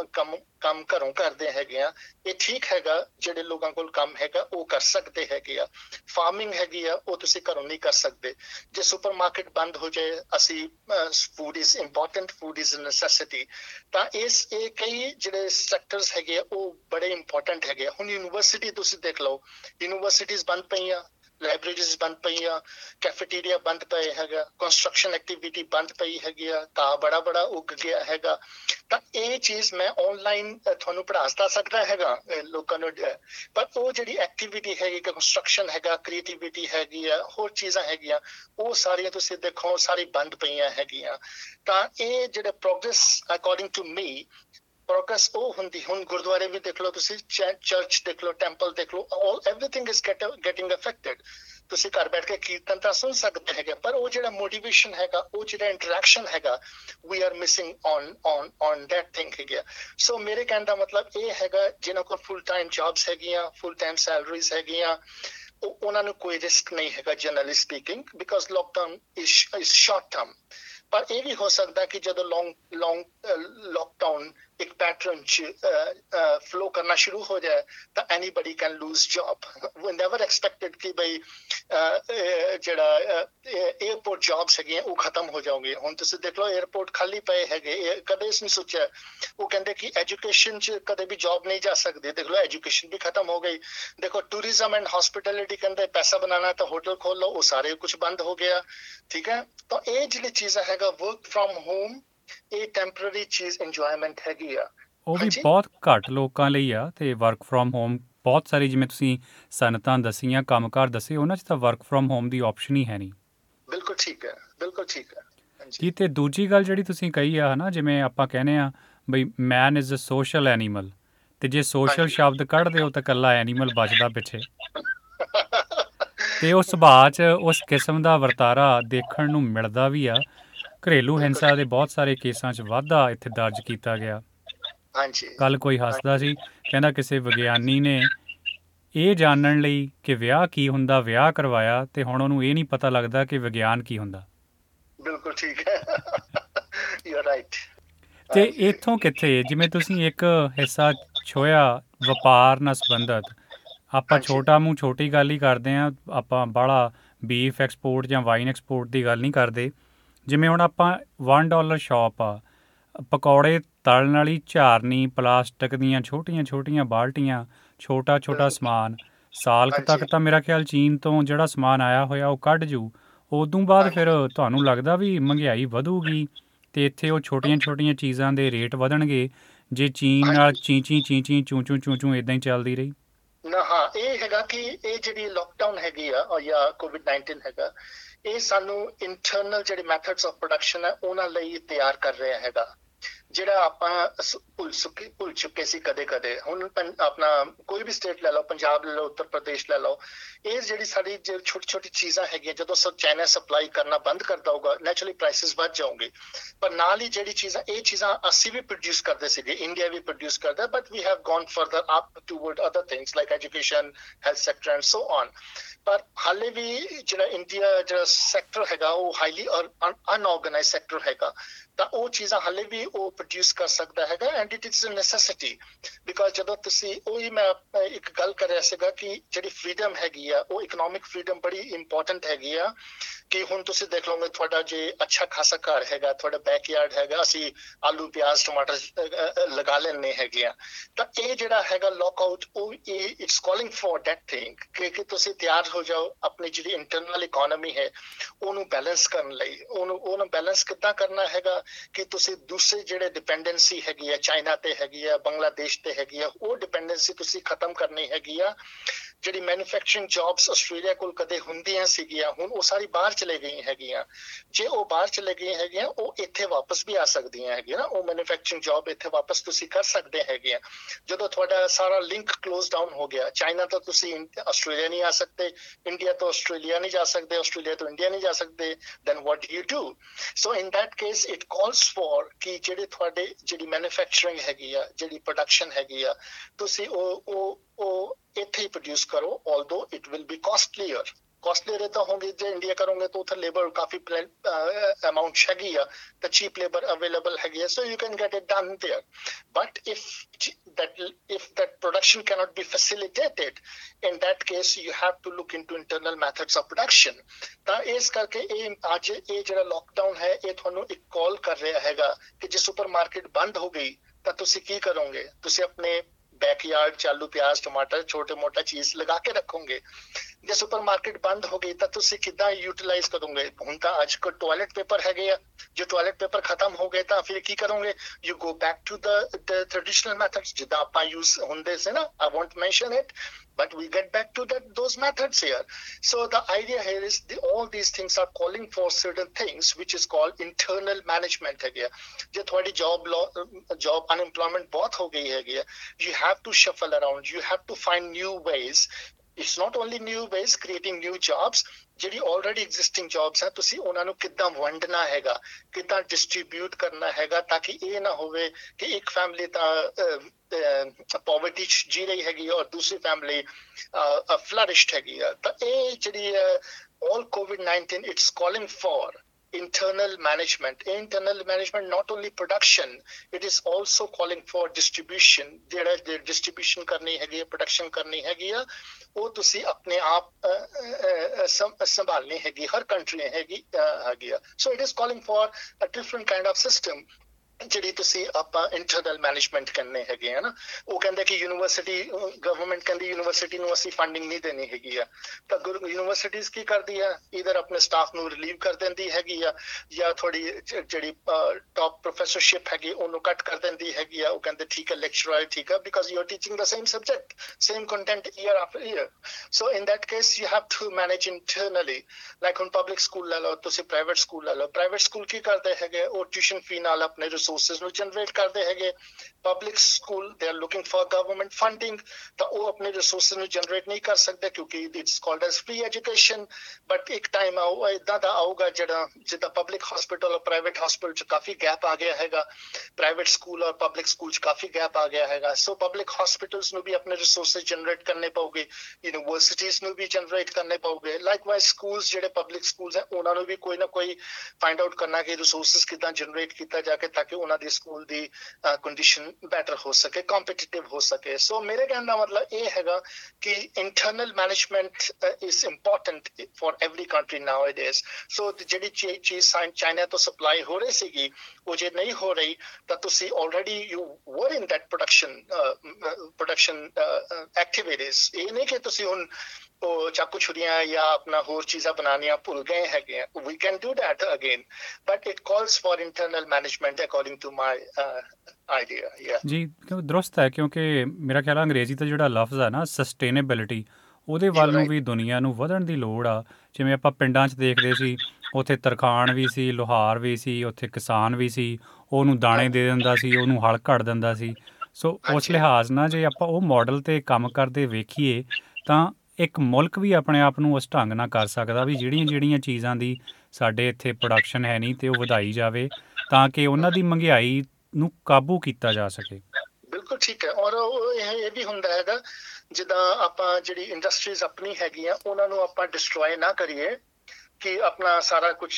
Speaker 2: ਕੰਮ ਘਰੋਂ ਕਰਦੇ ਹੈਗੇ ਆ, ਇਹ ਠੀਕ ਹੈਗਾ। ਜਿਹੜੇ ਲੋਕਾਂ ਕੋਲ ਕੰਮ ਹੈਗਾ ਉਹ ਕਰ ਸਕਦੇ ਹੈਗੇ ਆ। ਫਾਰਮਿੰਗ ਹੈਗੀ ਆ, ਉਹ ਤੁਸੀਂ ਘਰੋਂ ਨਹੀਂ ਕਰ ਸਕਦੇ। ਜੇ ਸੁਪਰਮਾਰਕੀਟ ਬੰਦ ਹੋ ਜਾਏ, ਅਸੀਂ food is important, food is necessity, ਤਾਂ ਇਹ ਕਈ ਜਿਹੜੇ ਸੈਕਟਰਸ ਹੈਗੇ ਆ ਉਹ ਬੜੇ ਇੰਪੋਰਟੈਂਟ ਹੈਗੇ। ਹੁਣ ਯੂਨੀਵਰਸਿਟੀ ਤੁਸੀਂ ਦੇਖ ਲਓ, ਯੂਨੀਵਰਸਿਟੀਜ਼ ਬੰਦ ਪਈਆਂ, ਲਾਇਬ੍ਰੇਰੀਜ਼ ਬੰਦ ਪਈਆਂ, ਕੈਫੇਟੇਰੀਆ ਬੰਦ ਪਏ ਹੈਗਾ, ਕੰਸਟਰਕਸ਼ਨ ਐਕਟੀਵਿਟੀ ਬੰਦ ਪਈ ਹੈਗੀ ਆ, ਘਾਹ ਬੜਾ ਉੱਗ ਗਿਆ ਹੈਗਾ। ਤਾਂ ਇਹ ਚੀਜ਼ ਮੈਂ ਆਨਲਾਈਨ ਤੁਹਾਨੂੰ ਪੜ੍ਹਾ ਤਾਂ ਸਕਦਾ ਹੈਗਾ ਲੋਕਾਂ ਨੂੰ, ਪਰ ਉਹ ਜਿਹੜੀ ਐਕਟੀਵਿਟੀ ਹੈਗੀ, ਕੰਸਟਰਕਸ਼ਨ ਹੈਗਾ, ਕ੍ਰੀਏਟੀਵਿਟੀ ਹੈਗੀ ਆ, ਹੋਰ ਚੀਜ਼ਾਂ ਹੈਗੀਆਂ, ਉਹ ਸਾਰੀਆਂ ਤੁਸੀਂ ਦੇਖੋ ਸਾਰੀ ਬੰਦ ਪਈਆਂ ਹੈਗੀਆਂ। ਤਾਂ ਇਹ ਜਿਹੜੇ progress according to me, progress ਉਹ ਹੁੰਦੀ, ਹੁਣ ਗੁਰਦੁਆਰੇ ਵੀ ਦੇਖ ਲਓ ਤੁਸੀਂ, ਚਰਚ ਦੇਖ ਲਓ, ਟੈਂਪਲ ਦੇਖ ਲਓ, ਐਵਰੀਥਿੰਗ ਇਜ਼ ਗੈਟਿੰਗ ਅਫੈਕਟਡ। ਤੁਸੀਂ ਘਰ ਬੈਠ ਕੇ ਕੀਰਤਨ ਤਾਂ ਸੁਣ ਸਕਦੇ ਹੈਗੇ, ਪਰ ਉਹ ਜਿਹੜਾ ਮੋਟੀਵੇਸ਼ਨ ਹੈਗਾ, ਉਹ ਜਿਹੜਾ ਇੰਟਰੈਕਸ਼ਨ ਹੈਗਾ, we are missing on that thing ਹੈਗਾ। ਸੋ ਮੇਰੇ ਕਹਿਣ ਦਾ ਮਤਲਬ ਇਹ ਹੈਗਾ, ਜਿਹਨਾਂ ਕੋਲ ਫੁੱਲ ਟਾਈਮ ਜੌਬਸ ਹੈਗੀਆਂ, ਫੁੱਲ ਟਾਈਮ ਸੈਲਰੀਜ਼ ਹੈਗੀਆਂ, ਉਹਨਾਂ ਨੂੰ ਕੋਈ ਰਿਸਕ ਨਹੀਂ ਹੈਗਾ generally speaking, because lockdown is short term. ਪਰ ਇਹ ਵੀ ਹੋ ਸਕਦਾ ਕਿ ਜਦੋਂ ਲੌਂਗ ਲੋਕਡਾਊਨ ਇੱਕ ਪੈਟਰਨ 'ਚ ਫਲੋ ਕਰਨਾ ਸ਼ੁਰੂ ਹੋ ਜਾਏ, ਤਾਂ anybody can lose job. We never expected ਕਿ ਬਈ ਜਿਹੜਾ 에어ਪੋਰਟ ਜੌਬਸ ਹੈਗੀਆਂ ਉਹ ਖਤਮ ਹੋ ਜਾਓਗੇ। ਹੁਣ ਤੁਸੀਂ ਦੇਖ ਲਓ 에어ਪੋਰਟ ਖਾਲੀ ਪਏ ਹੈਗੇ, ਕਦੇ ਇਸ ਨਹੀਂ ਸੋਚਿਆ। ਉਹ ਕਹਿੰਦੇ ਕਿ ਐਜੂਕੇਸ਼ਨ 'ਚ ਕਦੇ ਵੀ ਜੌਬ ਨਹੀਂ ਜਾ ਸਕਦੀ, ਦੇਖ ਲਓ ਐਜੂਕੇਸ਼ਨ ਵੀ ਖਤਮ ਹੋ ਗਈ। ਦੇਖੋ ਟੂਰਿਜ਼ਮ ਐਂਡ ਹਸਪਿਟੈਲਿਟੀ, ਕਹਿੰਦੇ ਪੈਸਾ ਬਣਾਉਣਾ ਤਾਂ ਹੋਟਲ ਖੋਲ ਲਓ, ਉਹ ਸਾਰੇ ਕੁਝ ਬੰਦ ਹੋ ਗਿਆ। ਠੀਕ ਹੈ, ਤਾਂ ਇਹ ਜਿਹੜੀ ਚੀਜ਼ਾਂ ਹੈਗਾ ਵਰਕ ਫਰੋਮ ਹੋਮ, ਇਹ ਟੈਂਪਰੇਰੀ ਚੀਜ਼ ਇੰਜੋਇਮੈਂਟ ਹੈਗੀ ਆ।
Speaker 1: ਉਹ ਵੀ
Speaker 2: ਹਾਂਜੀ
Speaker 1: ਬਹੁਤ ਘੱਟ ਲੋਕਾਂ ਲਈ ਆ, ਤੇ ਵਰਕ ਫਰੋਮ ਹੋਮ ਬਹੁਤ ਸਾਰੀ, ਜਿਵੇਂ ਤੁਸੀਂ ਸਨਅਤਾਂ ਦਸੀਆਂ, ਕੰਮਕਾਰ ਦੱਸੇ, ਉਹਨਾਂ 'ਚ ਤਾਂ ਵਰਕ ਫਰੋਮ ਹੋਮ ਦੀ ਆਪਸ਼ਨ ਹੀ ਹੈ ਨਹੀਂ।
Speaker 2: ਬਿਲਕੁਲ ਠੀਕ ਹੈ, ਬਿਲਕੁਲ ਠੀਕ ਹੈ। ਹਾਂਜੀ
Speaker 1: ਜੀ, ਤੇ ਦੂਜੀ ਗੱਲ ਜਿਹੜੀ ਤੁਸੀਂ ਕਹੀ ਆ ਨਾ, ਜਿਵੇਂ ਆਪਾਂ ਕਹਿੰਦੇ ਆ ਬਈ man is a social animal, ਤੇ ਜੇ ਸੋਸ਼ਲ
Speaker 2: ਹਾਂਜੀ
Speaker 1: ਸ਼ਬਦ ਕੱਢ ਦਿਓ ਤਾਂ ਇਕੱਲਾ ਐਨੀਮਲ ਬਚਦਾ ਪਿੱਛੇ। ਤੇ ਉਹ ਸੁਭਾਅ 'ਚ ਉਸ ਕਿਸਮ ਦਾ ਵਰਤਾਰਾ ਦੇਖਣ ਨੂੰ ਮਿਲਦਾ ਵੀ ਆ। ਘਰੇਲੂ
Speaker 2: ਬਿਲਕੁਲ
Speaker 1: ਹਿੰਸਾ ਦੇ ਬਹੁਤ ਸਾਰੇ ਕੇਸਾਂ 'ਚ ਵਾਧਾ ਇੱਥੇ ਦਰਜ ਕੀਤਾ ਗਿਆ।
Speaker 2: ਹਾਂਜੀ
Speaker 1: ਕੱਲ ਕੋਈ ਹੱਸਦਾ ਸੀ, ਕਹਿੰਦਾ ਕਿਸੇ ਵਿਗਿਆਨੀ ਨੇ ਇਹ ਜਾਣਨ ਲਈ ਕਿ ਵਿਆਹ ਕੀ ਹੁੰਦਾ ਵਿਆਹ ਕਰਵਾਇਆ, ਤੇ ਹੁਣ ਉਹਨੂੰ ਇਹ ਨਹੀਂ ਪਤਾ ਲੱਗਦਾ ਕਿ ਵਿਗਿਆਨ ਕੀ ਹੁੰਦਾ।
Speaker 2: ਬਿਲਕੁਲ ਠੀਕ ਹੈ। You are right.
Speaker 1: ਤੇ
Speaker 2: ਹਾਂਜੀ
Speaker 1: ਇੱਥੋਂ ਕਿੱਥੇ, ਜਿਵੇਂ ਤੁਸੀਂ ਇੱਕ ਹਿੱਸਾ ਛੋਇਆ ਵਪਾਰ ਨਾਲ ਸੰਬੰਧਿਤ, ਆਪਾਂ
Speaker 2: ਹਾਂਜੀ
Speaker 1: ਛੋਟਾ ਮੂੰਹ ਛੋਟੀ ਗੱਲ ਹੀ ਕਰਦੇ ਹਾਂ, ਆਪਾਂ ਬਾਹਲਾ ਬੀਫ ਐਕਸਪੋਰਟ ਜਾਂ ਵਾਈਨ ਐਕਸਪੋਰਟ ਦੀ ਗੱਲ ਨਹੀਂ ਕਰਦੇ। ਜਿਵੇਂ ਹੁਣ ਆਪਾਂ $1 ਸ਼ਾਪ ਆ, ਪਕੌੜੇ ਤਲਣ ਵਾਲੀ ਝਾਰਨੀ, ਪਲਾਸਟਿਕ ਦੀਆਂ ਛੋਟੀਆਂ ਬਾਲਟੀਆਂ, ਛੋਟਾ ਸਮਾਨ ਸਾਲ ਕੁ ਤੱਕ
Speaker 2: ਹਾਂਜੀ
Speaker 1: ਤਾਂ ਮੇਰਾ ਖਿਆਲ ਚੀਨ ਤੋਂ ਜਿਹੜਾ ਸਮਾਨ ਆਇਆ ਹੋਇਆ ਉਹ ਕੱਢ ਜੂ। ਉਦੋਂ ਬਾਅਦ ਫਿਰ
Speaker 2: ਹਾਂਜੀ
Speaker 1: ਤੁਹਾਨੂੰ ਲੱਗਦਾ ਵੀ ਮਹਿੰਗਾਈ ਵਧੂਗੀ ਅਤੇ ਇੱਥੇ ਉਹ ਛੋਟੀਆਂ ਚੀਜ਼ਾਂ ਦੇ ਰੇਟ ਵਧਣਗੇ ਜੇ ਚੀਨ ਨਾਲ
Speaker 2: ਹਾਂਜੀ
Speaker 1: ਚੀਂ ਚੂੰ ਇੱਦਾਂ ਹੀ ਚੱਲਦੀ ਰਹੀ?
Speaker 2: ਨਾ ਹਾਂ, ਇਹ ਹੈਗਾ ਕਿ ਇਹ ਜਿਹੜੀ ਲੋਕਡਾਊਨ ਹੈਗੀ ਆ ਜਾਂ COVID-19 ਹੈਗਾ, ਇਹ ਸਾਨੂੰ ਇੰਟਰਨਲ ਜਿਹੜੇ ਮੈਥਡਸ ਆਫ ਪ੍ਰੋਡਕਸ਼ਨ ਹੈ ਉਹਨਾਂ ਲਈ ਤਿਆਰ ਕਰ ਰਿਹਾ ਹੈਗਾ, ਜਿਹੜਾ ਆਪਾਂ ਭੁੱਲ ਚੁੱਕੇ ਸੀ ਕਦੇ ਕਦੇ। ਹੁਣ ਆਪਣਾ ਕੋਈ ਵੀ ਸਟੇਟ ਲੈ ਲਓ, ਪੰਜਾਬ ਲੈ ਲਓ, ਉੱਤਰ ਪ੍ਰਦੇਸ਼ ਲੈ ਲਓ, ਇਹ ਜਿਹੜੀ ਸਾਡੀ ਛੋਟੀ ਛੋਟੀ ਚੀਜ਼ਾਂ ਹੈਗੀਆਂ ਜਦੋਂ ਚਾਈਨਾ ਸਪਲਾਈ ਕਰਨਾ ਬੰਦ ਕਰ ਦਊਗਾ, ਨੈਚੁਰਲੀ ਪ੍ਰਾਈਸਿਸ ਵੱਧ ਜਾਓਗੇ। ਪਰ ਨਾਲ ਹੀ ਜਿਹੜੀ ਚੀਜ਼ਾਂ, ਇਹ ਚੀਜ਼ਾਂ ਅਸੀਂ ਵੀ ਪ੍ਰੋਡਿਊਸ ਕਰਦੇ ਸੀਗੇ, ਇੰਡੀਆ ਵੀ ਪ੍ਰੋਡਿਊਸ ਕਰਦਾ, but we have gone further up toward other things like education, health sector and so on. ਪਰ ਹਾਲੇ ਵੀ ਜਿਹੜਾ ਇੰਡੀਆ ਜਿਹੜਾ ਸੈਕਟਰ ਹੈਗਾ ਉਹ ਹਾਈਲੀ ਅਨਆਰਗੇਨਾਈਜ਼ਡ ਸੈਕਟਰ ਹੈਗਾ, ਤਾਂ ਉਹ ਚੀਜ਼ਾਂ ਹਾਲੇ ਵੀ ਉਹ ਪ੍ਰੋਡਿਊਸ ਕਰ ਸਕਦਾ ਹੈਗਾ and it is a necessity. Because ਜਦੋਂ ਤੁਸੀਂ, ਉਹੀ ਮੈਂ ਇੱਕ ਗੱਲ ਕਰ ਰਿਹਾ ਸੀਗਾ ਕਿ ਜਿਹੜੀ ਫਰੀडम ਹੈਗੀ ਆ, ਉਹ ਇਕਨੋਮਿਕ ਫਰੀडम ਬੜੀ ਇੰਪੋਰਟੈਂਟ ਹੈਗੀ ਆ। ਕਿ ਹੁਣ ਤੁਸੀਂ ਦੇਖ ਲਓਗੇ, ਤੁਹਾਡਾ ਜੇ ਅੱਛਾ ਖਾਸਾ ਘਰ ਹੈਗਾ, ਤੁਹਾਡਾ ਬੈਕਯਾਰਡ ਹੈਗਾ, ਅਸੀਂ ਆਲੂ ਪਿਆਜ਼ ਟਮਾਟਰ ਲਗਾ ਲੈਣੇ ਹੈਗੇ ਆ, ਤਾਂ ਇਹ ਜਿਹੜਾ ਹੈਗਾ ਲੌਕਆਊਟ, ਉਹ it's calling for that thing ਕਿ ਤੁਸੀਂ ਤਿਆਰ ਹੋ ਜਾਓ ਆਪਣੀ ਜਿਹੜੀ ਇੰਟਰਨਲ ਇਕਨੋਮੀ ਹੈ ਉਹਨੂੰ ਬੈਲੈਂਸ ਕਰਨ ਲਈ। ਉਹਨੂੰ ਬੈਲੈਂਸ ਕਿੱਦਾਂ ਕਰਨਾ ਹੈਗਾ ਕਿ ਤੁਸੀਂ ਦੂਸਰੇ ਜਿਹੜੇ ਡਿਪੈਂਡੈਂਸੀ ਹੈਗੀ ਆ, ਚਾਈਨਾ ਤੇ ਹੈਗੀ ਆ, ਬੰਗਲਾਦੇਸ਼ ਤੇ ਹੈਗੀ ਆ, ਉਹ ਡਿਪੈਂਡੈਂਸੀ ਤੁਸੀਂ ਖਤਮ ਕਰਨੀ ਹੈਗੀ ਆ। ਜਿਹੜੀ ਮੈਨੂਫੈਕਚਰਿੰਗ ਜੌਬਸ ਆਸਟ੍ਰੇਲੀਆ ਕੋਲ ਕਦੇ ਹੁੰਦੀਆਂ ਸੀਗੀਆਂ, ਹੁਣ ਉਹ ਸਾਰੀ ਬਾਹਰ ਚਲੇ ਗਈਆਂ ਹੈਗੀਆਂ। ਜੇ ਉਹ ਬਾਹਰ ਚਲੇ ਗਈਆਂ ਹੈਗੀਆਂ, ਉਹ ਇੱਥੇ ਵਾਪਸ ਵੀ ਆ ਸਕਦੀਆਂ ਹੈਗੀਆਂ ਨਾ, ਉਹ ਮੈਨੂਫੈਕਚਰਿੰਗ ਜੌਬ ਇੱਥੇ ਵਾਪਸ ਤੁਸੀਂ ਕਰ ਸਕਦੇ ਹੈਗੇ ਆ। ਜਦੋਂ ਤੁਹਾਡਾ ਸਾਰਾ ਲਿੰਕ ਕਲੋਜ਼ ਡਾਊਨ ਹੋ ਗਿਆ, ਚਾਈਨਾ ਤੋਂ ਤੁਸੀਂ ਆਸਟ੍ਰੇਲੀਆ ਨਹੀਂ ਆ ਸਕਦੇ, ਇੰਡੀਆ ਤੋਂ ਆਸਟ੍ਰੇਲੀਆ ਨਹੀਂ ਜਾ ਸਕਦੇ, ਆਸਟ੍ਰੇਲੀਆ ਤੋਂ ਇੰਡੀਆ ਨਹੀਂ ਜਾ ਸਕਦੇ, then what do you do? So in that case it calls for ਕਿ ਜਿਹੜੇ ਤੁਹਾਡੇ ਜਿਹੜੀ ਮੈਨੂਫੈਕਚਰਿੰਗ ਹੈਗੀ ਆ, ਜਿਹੜੀ ਪ੍ਰੋਡਕਸ਼ਨ ਹੈਗੀ ਆ, ਤੁਸੀਂ ਉਹ ਇੱਥੇ ਹੀ ਪ੍ਰੋਡਿਊਸ ਕਰੋ, although it will be costlier ਇਦਾਂ ਹੋਣਗੇ। ਜੇ ਇੰਡੀਆ ਕਰੋਗੇ ਤਾਂ ਉੱਥੇ ਲੇਬਰ ਕਾਫੀ ਅਮਾਊਂਟ ਹੈਗੀ ਆ, ਤਾਂ ਚੀਪ ਲੇਬਰ ਅਵੇਲੇਬਲ ਹੈਗੀ ਆ, so you can get it done there. But if that production cannot be facilitated, in that case you have to look into internal methods of production. ਤਾਂ ਇਸ ਕਰਕੇ ਇਹ ਅੱਜ ਇਹ ਜਿਹੜਾ ਲੋਕਡਾਊਨ ਹੈ, ਇਹ ਤੁਹਾਨੂੰ ਇੱਕ ਕਾਲ ਕਰ ਰਿਹਾ ਹੈਗਾ ਕਿ ਜੇ ਸੁਪਰਮਾਰਕੀਟ ਬੰਦ ਹੋ ਗਈ ਤਾਂ ਤੁਸੀਂ ਕੀ ਕਰੋਗੇ? ਤੁਸੀਂ ਆਪਣੇ बैकयार्ड च आलू प्याज टमाटर छोटे मोटा चीज लगा के रखोगे। जे सुपरमार्केट बंद हो गई तो तुसी किद्दां यूटिलाइज करोगे? हुण तां अजकल टॉयलेट पेपर हैगे आ, जो टॉयलेट पेपर खत्म हो गए तो फिर की करोगे? You go back to the traditional methods जिद्दां आपां यूज हुंदे से ना, I won't mention it, but we get back to those methods here. So the idea here is all these things are calling for certain things which is called internal management है। जो थोड़ी job unemployment बहुत हो गई है, you have to shuffle around, you have to find new ways. It's not only new ways creating new jobs, ਜਿਹੜੀ already existing jobs ਹੈ ਤੁਸੀਂ ਉਹਨਾਂ ਨੂੰ ਕਿੱਦਾਂ ਵੰਡਣਾ ਹੈਗਾ, ਕਿੱਦਾਂ ਡਿਸਟ੍ਰੀਬਿਊਟ ਕਰਨਾ ਹੈਗਾ, ਤਾਂ ਕਿ ਇਹ ਨਾ ਹੋਵੇ ਕਿ ਇੱਕ ਫੈਮਿਲੀ ਤਾਂ ਪੋਵਰਟੀ ਚ ਜੀ ਰਹੀ ਹੈਗੀ ਔਰ ਦੂਸਰੀ ਫੈਮਿਲੀ ਫਲਰਿਸ਼ਡ ਹੈਗੀ ਆ। ਤਾਂ ਇਹ ਜਿਹੜੀ all COVID-19 it's calling for internal management, not only production, it is also calling for distribution। ਜਿਹੜਾ distribution ਕਰਨੀ ਹੈਗੀ, production ਕਰਨੀ ਹੈਗੀ ਆ, ਉਹ ਤੁਸੀਂ ਆਪਣੇ ਆਪ ਸੰਭਾਲਣੀ ਹੈਗੀ, ਹਰ ਕੰਟਰੀ ਹੈਗੀ ਆ। So it is calling for a different kind of system ਜਿਹੜੀ ਤੁਸੀਂ ਆਪਾਂ ਇੰਟਰਨਲ ਮੈਨੇਜਮੈਂਟ ਕਰਨੇ ਹੈਗੇ ਆ ਨਾ। ਉਹ ਕਹਿੰਦੇ ਕਿ ਯੂਨੀਵਰਸਿਟੀ, ਗਵਰਨਮੈਂਟ ਕਹਿੰਦੀ ਯੂਨੀਵਰਸਿਟੀ ਨੂੰ ਅਸੀਂ ਫੰਡਿੰਗ ਨਹੀਂ ਦੇਣੀ ਹੈਗੀ ਆ, ਤਾਂ ਯੂਨੀਵਰਸਿਟੀਜ਼ ਕੀ ਕਰਦੀ ਆ, ਇਧਰ ਆਪਣੇ ਸਟਾਫ ਨੂੰ ਰਿਲੀਵ ਕਰ ਦਿੰਦੀ ਹੈਗੀ ਆ, ਜਾਂ ਥੋੜੀ ਜਿਹੜੀ ਟੌਪ ਪ੍ਰੋਫੈਸਰਸ਼ਿਪ ਹੈਗੀ ਉਹਨੂੰ ਕੱਟ ਕਰ ਦਿੰਦੀ ਹੈਗੀ ਆ। ਉਹ ਕਹਿੰਦੇ ਠੀਕ ਹੈ ਲੈਕਚਰਰ ਠੀਕ ਹੈ, because you are teaching the same subject, same content year after year. So in that case you have to manage internally. Like ਹੁਣ ਪਬਲਿਕ ਸਕੂਲ ਲੈ ਲਓ, ਤੁਸੀਂ ਪ੍ਰਾਈਵੇਟ ਸਕੂਲ ਲੈ ਲਓ, ਪ੍ਰਾਈਵੇਟ ਸਕੂਲ ਕੀ ਕਰਦੇ ਹੈਗੇ, ਉਹ ਟਿਊਸ਼ਨ ਫੀ ਨਾਲ ਆਪਣੇ ਰਿਸੋਰਸਿਸ ਨੂੰ ਜਨਰੇਟ ਕਰਦੇ ਹੈਗੇ। ਪਬਲਿਕ ਸਕੂਲ ਦੇ are looking for government funding, ਤਾਂ ਉਹ ਆਪਣੇ ਰਿਸੋਰਸਿਸ ਨੂੰ ਜਨਰੇਟ ਨਹੀਂ ਕਰ ਸਕਦੇ ਕਿਉਂਕਿ it's called as free education. But ਇੱਕ ਟਾਈਮ ਆਊਗਾ ਇਦਾਂ ਦਾ ਆਊਗਾ ਜਿਹੜਾ ਜਿੱਦਾਂ ਪਬਲਿਕ ਹਸਪੀਟਲ ਔਰ ਪ੍ਰਾਈਵੇਟ ਹਸਪੀਟਲ ਚ ਕਾਫੀ ਗੈਪ ਆ ਗਿਆ ਹੈਗਾ, ਪ੍ਰਾਈਵੇਟ ਸਕੂਲ ਔਰ ਪਬਲਿਕ ਸਕੂਲ ਚ ਕਾਫੀ ਗੈਪ ਆ ਗਿਆ ਹੈਗਾ। ਸੋ ਪਬਲਿਕ ਹਸਪੀਟਲਸ ਨੂੰ ਵੀ ਆਪਣੇ ਰਿਸੋਰਸਿਸ ਜਨਰੇਟ ਕਰਨੇ ਪਊਗੇ, ਯੂਨੀਵਰਸਿਟੀਜ਼ ਨੂੰ ਵੀ ਜਨਰੇਟ ਕਰਨੇ ਪਊਗੇ। ਲਾਈਕਵਾਈਜ਼ ਸਕੂਲਸ ਜਿਹੜੇ ਪਬਲਿਕ ਸਕੂਲਸ ਹੈ ਉਹਨਾਂ ਨੂੰ ਵੀ ਕੋਈ ਨਾ ਕੋਈ ਫਾਈਂਡ ਆਊਟ ਕਰਨਾ ਕਿ ਰਿਸੋਰਸਿਸ ਕਿੱਦਾਂ ਜਨਰੇਟ ਕੀਤਾ ਜਾ ਕੇ ਤਾਂ ਕਿ ਉਹਨਾਂ ਦੀ ਸਕੂਲ ਦੀ ਕੰਡੀਸ਼ਨ ਬੈਟਰ ਹੋ ਸਕੇ, ਕੰਪੀਟੀਟਿਵ ਹੋ ਸਕੇ। ਸੋ ਮੇਰੇ ਕਹਿਣ ਦਾ ਮਤਲਬ ਇਹ ਹੈਗਾ ਕਿ internal management is important for every country nowadays. So ਜਿਹੜੀ ਚੀਜ਼ ਚਾਈਨਾ ਤੋਂ ਸਪਲਾਈ ਹੋ ਰਹੀ ਸੀਗੀ ਉਹ ਜੇ ਨਹੀਂ ਹੋ ਰਹੀ ਤਾਂ ਤੁਸੀਂ already you were in that production activities. ਇਹ ਨਹੀਂ ਕਿ ਤੁਸੀਂ ਹੁਣ ਉਹ ਚਾਕੂ ਛੁਰੀਆਂ ਜਾਂ ਆਪਣਾ ਹੋਰ ਚੀਜ਼ਾਂ ਬਣਾਉਣੀਆਂ ਭੁੱਲ ਗਏ ਹੈਗੇ ਆ। We can do that again, but it calls for internal management according to my idea. Yeah.
Speaker 1: ਜੀ ਦਰੁਸਤ ਹੈ, ਕਿਉਂਕਿ ਮੇਰਾ ਖਿਆਲ ਅੰਗਰੇਜ਼ੀ ਦਾ ਜਿਹੜਾ ਲਫ਼ਜ਼ ਹੈ ਨਾ ਸਸਟੇਨੇਬਿਲਿਟੀ, ਉਹਦੇ ਵੱਲ ਨੂੰ ਵੀ ਦੁਨੀਆ ਨੂੰ ਵਧਣ ਦੀ ਲੋੜ ਆ। ਜਿਵੇਂ ਆਪਾਂ ਪਿੰਡਾਂ 'ਚ ਦੇਖਦੇ ਸੀ, ਉੱਥੇ ਤਰਖਾਣ ਵੀ ਸੀ, ਲੁਹਾਰ ਵੀ ਸੀ, ਉੱਥੇ ਕਿਸਾਨ ਵੀ ਸੀ, ਉਹਨੂੰ ਦਾਣੇ ਦੇ ਦਿੰਦਾ ਸੀ, ਉਹਨੂੰ ਹਲ ਘੜ ਦਿੰਦਾ ਸੀ। ਸੋ ਉਸ ਲਿਹਾਜ਼ ਨਾਲ ਜੇ ਆਪਾਂ ਉਹ ਮਾਡਲ 'ਤੇ ਕੰਮ ਕਰਦੇ ਵੇਖੀਏ ਤਾਂ ਇੱਕ ਮੁਲਕ ਵੀ ਆਪਣੇ ਆਪ ਨੂੰ ਉਸ ਢੰਗ ਨਾਲ ਕਰ ਸਕਦਾ ਵੀ ਜਿਹੜੀਆਂ ਚੀਜ਼ਾਂ ਦੀ ਸਾਡੇ ਇੱਥੇ ਪ੍ਰੋਡਕਸ਼ਨ ਹੈ ਨਹੀਂ ਤੇ ਉਹ ਵਧਾਈ ਜਾਵੇ ਤਾਂ ਕਿ ਉਹਨਾਂ ਦੀ ਮਹਿੰਗਾਈ ਨੂੰ ਕਾਬੂ ਕੀਤਾ ਜਾ ਸਕੇ।
Speaker 2: ਬਿਲਕੁਲ ਠੀਕ ਹੈ। ਔਰ ਇਹ ਵੀ ਹੁੰਦਾ ਹੈਗਾ ਜਿੱਦਾਂ ਆਪਾਂ ਜਿਹੜੀ ਇੰਡਸਟਰੀਜ਼ ਆਪਣੀ ਹੈਗੀਆਂ ਉਹਨਾਂ ਨੂੰ ਆਪਾਂ ਡਿਸਟਰੋਏ ਨਾ ਕਰੀਏ ਕਿ ਆਪਣਾ ਸਾਰਾ ਕੁਝ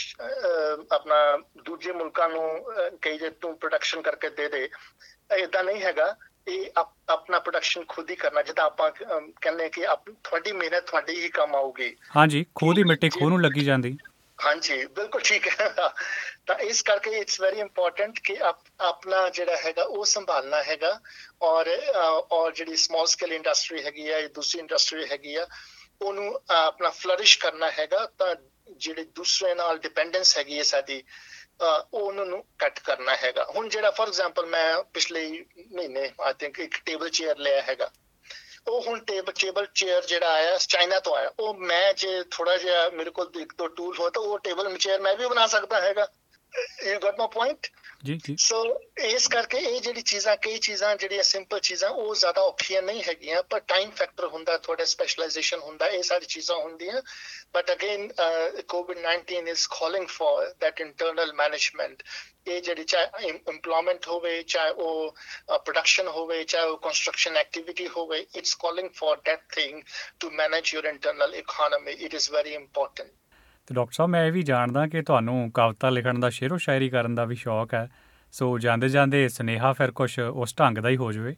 Speaker 2: ਆਪਣਾ ਦੂਜੇ ਮੁਲਕਾਂ ਨੂੰ ਕਈ ਜੇ ਤੂੰ ਪ੍ਰੋਡਕਸ਼ਨ ਕਰਕੇ ਦੇ ਦੇ। ਏਦਾਂ ਨਹੀਂ ਹੈਗਾ। ਇਹ ਆਪਣਾ ਪ੍ਰੋਡਕਸ਼ਨ ਖੁਦ ਹੀ ਕਰਨਾ। ਜਿੱਦਾਂ ਆਪਾਂ ਕਹਿੰਦੇ ਕਿ ਤੁਹਾਡੀ ਮਿਹਨਤ ਤੁਹਾਡੀ ਹੀ ਕੰਮ ਆਊਗੀ। ਹਾਂਜੀ,
Speaker 1: ਖੂਹ ਦੀ ਮਿੱਟੀ ਖੂਹ ਨੂੰ ਲੱਗੀ ਜਾਂਦੀ।
Speaker 2: ਹਾਂਜੀ, ਬਿਲਕੁਲ ਠੀਕ ਹੈ। ਤਾਂ ਇਸ ਕਰਕੇ ਇਟਸ ਵੈਰੀ ਇੰਪੋਰਟੈਂਟ ਕਿ ਆਪਣਾ ਜਿਹੜਾ ਹੈਗਾ ਉਹ ਸੰਭਾਲਣਾ ਹੈਗਾ। ਔਰ ਜਿਹੜੀ ਸਮਾਲ ਸਕੇਲ ਇੰਡਸਟਰੀ ਹੈਗੀ ਆ, ਦੂਸਰੀ ਇੰਡਸਟਰੀ ਹੈਗੀ ਆ, ਉਹਨੂੰ ਆਪਣਾ ਫਲਰਿਸ਼ ਕਰਨਾ ਹੈਗਾ। ਤਾਂ ਜਿਹੜੇ ਦੂਸਰੇ ਨਾਲ ਡਿਪੈਂਡੈਂਸ ਹੈਗੀ ਹੈ ਸਾਡੀ ਉਹਨਾਂ ਨੂੰ ਕੱਟ ਕਰਨਾ ਹੈਗਾ। ਹੁਣ ਜਿਹੜਾ ਫॉर ਐਗਜ਼ਾਮਪਲ ਮੈਂ ਪਿਛਲੇ ਮਹੀਨੇ ਆਈ ਥਿੰਕ ਇੱਕ ਟੇਬਲ ਚੇਅਰ ਲਿਆ ਹੈਗਾ। ਉਹ ਹੁਣ ਟੇਬਲ ਚੇਅਰ ਜਿਹੜਾ ਆਇਆ ਚਾਈਨਾ ਤੋਂ ਆਇਆ। ਉਹ ਮੈਂ ਜੇ ਥੋੜਾ ਜਿਹਾ ਮੇਰੇ ਕੋਲ ਇੱਕ ਦੋ ਟੂਲ ਹੋ ਤਾਂ ਉਹ ਟੇਬਲ ਚੇਅਰ ਮੈਂ ਵੀ ਬਣਾ ਸਕਦਾ ਹੈਗਾ। You got my point? ਜੀ। ਸੋ ਇਸ ਕਰਕੇ ਇਹ ਜਿਹੜੀ ਚੀਜ਼ਾਂ ਕਈ ਚੀਜ਼ਾਂ ਜਿਹੜੀਆਂ ਸਿੰਪਲ ਚੀਜ਼ਾਂ ਉਹ ਜ਼ਿਆਦਾ ਔਖੀਆਂ ਨਹੀਂ ਹੈਗੀਆਂ, ਪਰ ਟਾਈਮ ਫੈਕਟਰ ਹੁੰਦਾ, ਤੁਹਾਡਾ ਸਪੈਸ਼ਲਾਈਜੇਸ਼ਨ ਹੁੰਦਾ, ਇਹ ਸਾਰੀ ਚੀਜ਼ਾਂ ਹੁੰਦੀਆਂ। But again COVID-19 is calling for that internal management. ਇਹ ਜਿਹੜੀ ਚਾਹੇ ਇੰਪਲੋਇਮੈਂਟ ਹੋਵੇ, ਚਾਹੇ ਉਹ ਪ੍ਰੋਡਕਸ਼ਨ ਹੋਵੇ, ਚਾਹੇ ਉਹ ਕੰਸਟਰਕਸ਼ਨ ਐਕਟੀਵਿਟੀ ਹੋਵੇ, it's calling for that thing to manage your internal economy. It is very important.
Speaker 1: ਅਤੇ ਡਾਕਟਰ ਸਾਹਿਬ ਮੈਂ ਇਹ ਵੀ ਜਾਣਦਾ ਕਿ ਤੁਹਾਨੂੰ ਕਵਿਤਾ ਲਿਖਣ ਦਾ, ਸ਼ੇਰੋ ਸ਼ਾਇਰੀ ਕਰਨ ਦਾ ਵੀ ਸ਼ੌਕ ਹੈ। ਸੋ ਜਾਂਦੇ ਜਾਂਦੇ ਸੁਨੇਹਾ ਫਿਰ ਕੁਛ ਉਸ ਢੰਗ ਦਾ ਹੀ ਹੋ ਜਾਵੇ।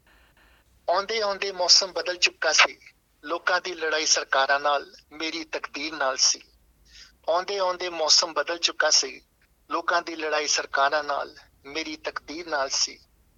Speaker 2: ਆਉਂਦੇ ਆਉਂਦੇ ਮੌਸਮ ਬਦਲ ਚੁੱਕਾ ਸੀ, ਲੋਕਾਂ ਦੀ ਲੜਾਈ ਸਰਕਾਰਾਂ ਨਾਲ, ਮੇਰੀ ਤਕਦੀਰ ਨਾਲ ਸੀ। ਆਉਂਦੇ ਆਉਂਦੇ ਮੌਸਮ ਬਦਲ ਚੁੱਕਾ ਸੀ, ਲੋਕਾਂ ਦੀ ਲੜਾਈ ਸਰਕਾਰਾਂ ਨਾਲ, ਮੇਰੀ ਤਕਦੀਰ ਨਾਲ ਸੀ।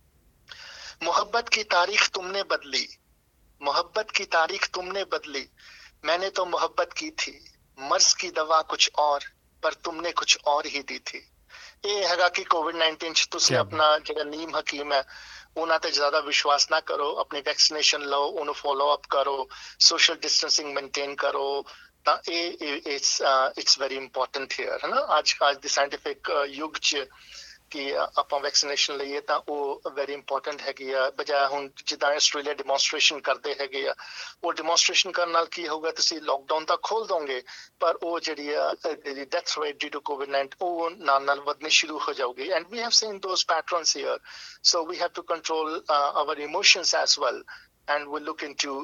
Speaker 2: मोहब्बत की तारीख तुमने बदली, मोहब्बत की तारीख तुमने बदली, मैंने तो मोहब्बत की थी, मर्ज की दवा कुछ और, पर तुमने कुछ और ही दी थी। ਇਹ ਹੈਗਾ ਕਿ COVID-19 ਚ ਤੁਸੀਂ ਆਪਣਾ ਜਿਹੜਾ ਨੀਮ ਹਕੀਮ ਹੈ ਉਹਨਾਂ ਤੇ ਜ਼ਿਆਦਾ ਵਿਸ਼ਵਾਸ ਨਾ ਕਰੋ। ਆਪਣੀ ਵੈਕਸੀਨੇਸ਼ਨ ਲਓ, ਉਹਨੂੰ ਫੋਲੋ ਅਪ ਕਰੋ, ਸੋਸ਼ਲ ਡਿਸਟੈਂਸਿੰਗ ਮੇਨਟੇਨ ਕਰੋ। ਤਾਂ ਇਹ ਇਟਸ ਵੈਰੀ ਇੰਪੋਰਟੈਂਟ ਹੇਅਰ ਹੈ ਨਾ। ਅੱਜ ਦੀ ਸਾਇੰਟੀਫਿਕ ਯੁੱਗ ਚ ਕਿ ਆਪਾਂ ਵੈਕਸੀਨੇਸ਼ਨ ਲਈਏ ਤਾਂ ਉਹ ਵੈਰੀ ਇੰਪੋਰਟੈਂਟ ਹੈਗੀ ਆ। ਬਜਾਏ ਹੁਣ ਜਿੱਦਾਂ ਆਸਟ੍ਰੇਲੀਆ ਡਿਮੋਨਸਟ੍ਰੇਸ਼ਨ ਕਰਦੇ ਹੈਗੇ ਆ, ਉਹ ਡਿਮੋਨਸਟ੍ਰੇਸ਼ਨ ਕਰਨ ਨਾਲ ਕੀ ਹੋਊਗਾ, ਤੁਸੀਂ ਲੋਕਡਾਊਨ ਤਾਂ ਖੋਲ ਦੋਗੇ ਪਰ ਉਹ ਜਿਹੜੀ ਆ death rate due to COVID-19 ਉਹ ਨਾਲ ਵਧਣੀ ਸ਼ੁਰੂ ਹੋ ਜਾਊਗੀ। And we have seen those patterns here. So we have to control our emotions as well and we'll look into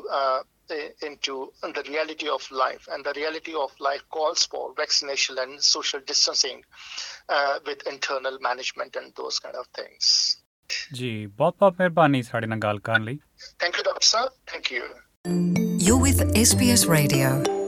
Speaker 2: the reality of life, and the reality of life calls for vaccination and social distancing with internal management and those kind of things.
Speaker 1: ਜੀ ਬਹੁਤ ਮਿਹਰਬਾਨੀ ਸਾਡੇ ਨਾਲ ਗੱਲ ਕਰਨ ਲਈ।
Speaker 2: Thank you, Dr. Sir. Thank you.
Speaker 3: You're with SBS Radio.